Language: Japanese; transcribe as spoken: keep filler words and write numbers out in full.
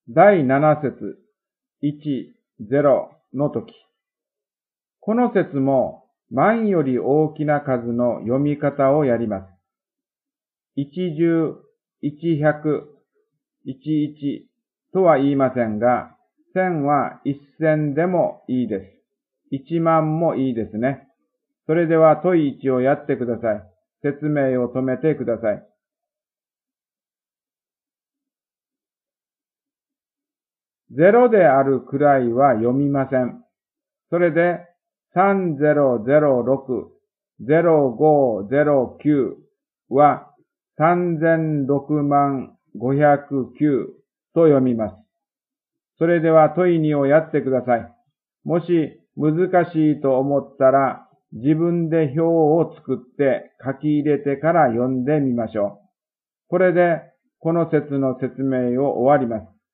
だいなな節、いち、ゼロの時。この節も万より大きな数の読み方をやります。一十、一百、一一とは言いませんが、千は一千でもいいです。一万もいいですね。それでは問い一をやってください。説明を止めてください。ゼロであるくらいは読みません。それで、さんゼロゼロろく、ゼロごゼロきゅうはさんぜんろくまんごひゃくきゅうと読みます。それでは問いにをやってください。もし難しいと思ったら自分で表を作って書き入れてから読んでみましょう。これでこの節の説明を終わります。